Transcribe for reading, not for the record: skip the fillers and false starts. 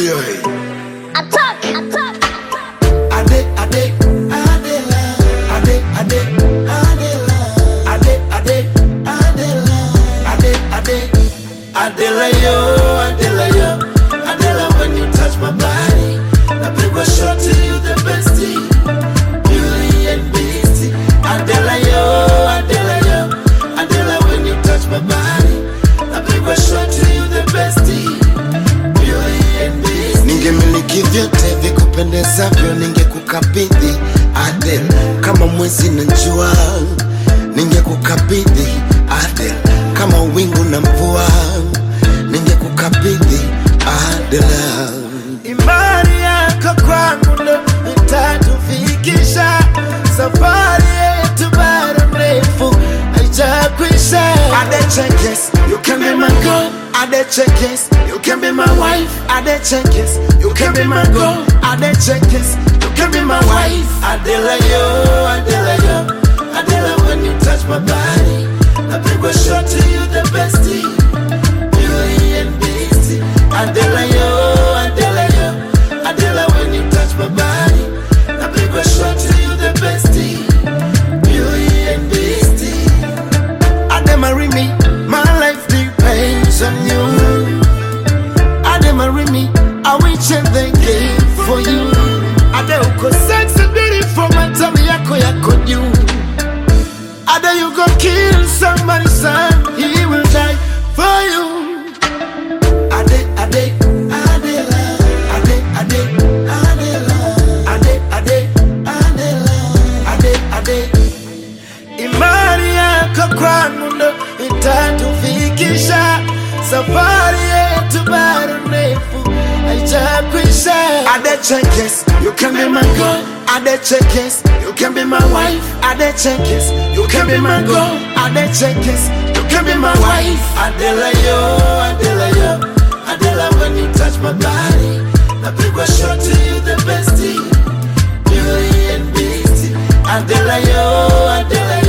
Attack. Adela, when you touch my body, I bring a shot to you, the bestie, Beauty and Beastie. Adela, when you touch my body, I bring a shot to you, the bestie, Beauty and Beastie. Ningemiliki vyote vikupendezavyo, ningekukabidhi Adela, kama mwezi na jua, ningekukabidhi Adela, kama wingu na mvua, ningekukabidhi Adela. Imani yako kwangu ndo itatufikisha, safari yetu bado mrefu haijakwisha. Adechekes, you can be my girl. Adechekes, you can be my wife. Adechekes, you can be my girl. Adechekes, you can be my wife. Adela, when you touch my body, I bring a shot to you, the bestie, Beauty and Beastie. Adela, when you touch my body, I bring a shot to you, the bestie, Beauty and Beastie. Ade marry me, my life depends on you. Ade marry me, I will change the game for you. Ade uko sexy, beautiful, my tummy yako you. Ade you go kill somebody's son, he will die for you. Imani yako kwangu ndo itatufikisha, safari yetu bado ndefu haijakwisha. Adechekes, you can be my girl. Adechekes, you can be my wife. Adechekes, you can be my girl. Adechekes, you can be my wife. Adela, when you touch my body, I bring a shot to you, the bestie, Beauty and Beastie. Adela,